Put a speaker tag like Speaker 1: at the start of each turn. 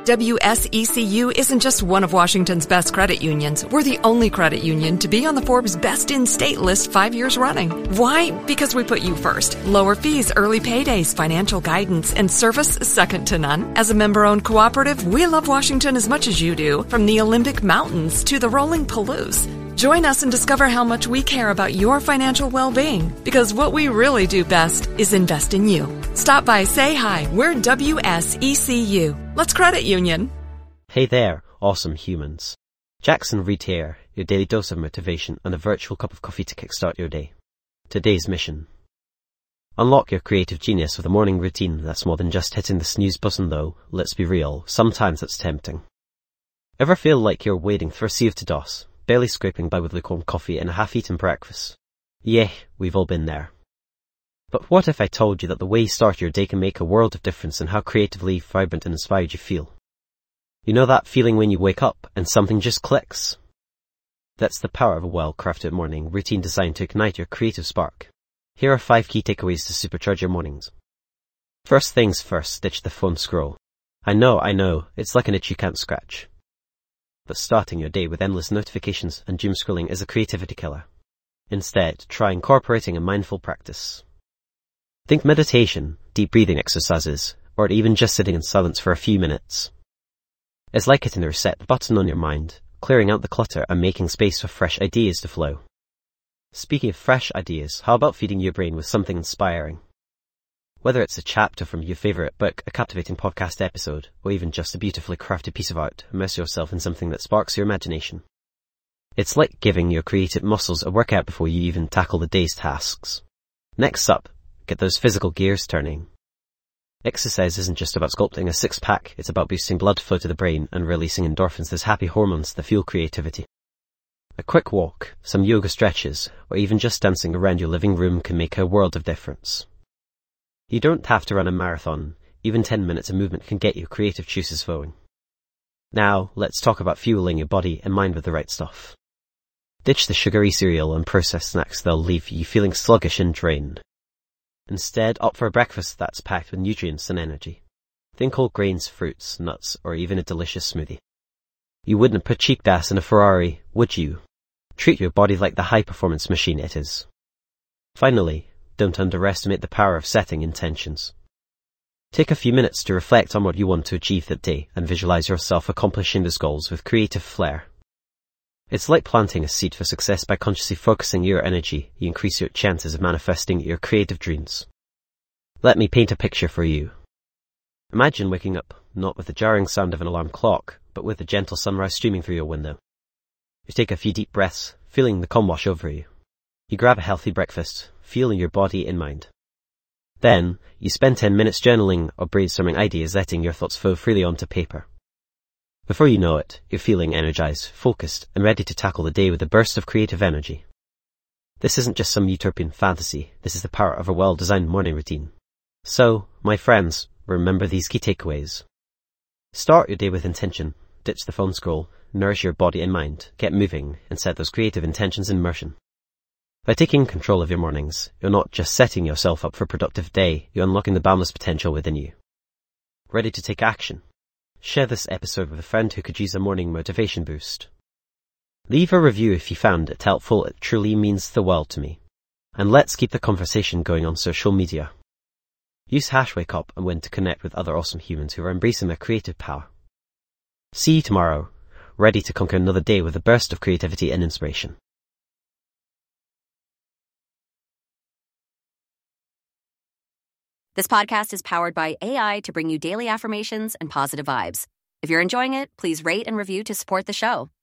Speaker 1: WSECU isn't just one of Washington's best credit unions. We're the only credit union to be on the Forbes Best in State list 5 years running. Why? Because we put you first. Lower fees, early paydays, financial guidance, and service second to none. As a member-owned cooperative, we love Washington as much as you do, from the Olympic Mountains to the rolling Palouse. Join us and discover how much we care about your financial well-being, because what we really do best is invest in you. Stop by, say hi. We're WSECU. Let's credit union.
Speaker 2: Hey there, awesome humans. Jackson Reed here, your daily dose of motivation and a virtual cup of coffee to kickstart your day. Today's mission. Unlock your creative genius with a morning routine that's more than just hitting the snooze button though. Let's be real, sometimes it's tempting. Ever feel like you're wading through a sea of to-dos, barely scraping by with lukewarm coffee and a half-eaten breakfast? Yeah, we've all been there. But what if I told you that the way you start your day can make a world of difference in how creatively, vibrant and inspired you feel? You know that feeling when you wake up and something just clicks? That's the power of a well-crafted morning routine designed to ignite your creative spark. Here are 5 key takeaways to supercharge your mornings. First things first, ditch the phone scroll. I know, it's like an itch you can't scratch. But starting your day with endless notifications and doom scrolling is a creativity killer. Instead, try incorporating a mindful practice. Think meditation, deep breathing exercises, or even just sitting in silence for a few minutes. It's like hitting the reset button on your mind, clearing out the clutter and making space for fresh ideas to flow. Speaking of fresh ideas, how about feeding your brain with something inspiring? Whether it's a chapter from your favorite book, a captivating podcast episode, or even just a beautifully crafted piece of art, immerse yourself in something that sparks your imagination. It's like giving your creative muscles a workout before you even tackle the day's tasks. Next up, get those physical gears turning. Exercise isn't just about sculpting a six-pack, it's about boosting blood flow to the brain and releasing endorphins, those happy hormones that fuel creativity. A quick walk, some yoga stretches, or even just dancing around your living room can make a world of difference. You don't have to run a marathon, even 10 minutes of movement can get your creative juices flowing. Now, let's talk about fueling your body and mind with the right stuff. Ditch the sugary cereal and processed snacks that'll leave you feeling sluggish and drained. Instead, opt for a breakfast that's packed with nutrients and energy. Think whole grains, fruits, nuts, or even a delicious smoothie. You wouldn't put cheap gas in a Ferrari, would you? Treat your body like the high-performance machine it is. Finally, don't underestimate the power of setting intentions. Take a few minutes to reflect on what you want to achieve that day and visualize yourself accomplishing those goals with creative flair. It's like planting a seed for success. By consciously focusing your energy, you increase your chances of manifesting your creative dreams. Let me paint a picture for you. Imagine waking up, not with the jarring sound of an alarm clock, but with the gentle sunrise streaming through your window. You take a few deep breaths, feeling the calm wash over you. You grab a healthy breakfast, feeling your body and mind. Then, you spend 10 minutes journaling or brainstorming ideas, letting your thoughts flow freely onto paper. Before you know it, you're feeling energized, focused, and ready to tackle the day with a burst of creative energy. This isn't just some utopian fantasy, this is the power of a well-designed morning routine. So, my friends, remember these key takeaways. Start your day with intention, ditch the phone scroll, nourish your body and mind, get moving, and set those creative intentions in motion. By taking control of your mornings, you're not just setting yourself up for a productive day, you're unlocking the boundless potential within you. Ready to take action? Share this episode with a friend who could use a morning motivation boost. Leave a review if you found it helpful, it truly means the world to me. And let's keep the conversation going on social media. Use #WakeUp and when to connect with other awesome humans who are embracing their creative power. See you tomorrow, ready to conquer another day with a burst of creativity and inspiration.
Speaker 3: This podcast is powered by AI to bring you daily affirmations and positive vibes. If you're enjoying it, please rate and review to support the show.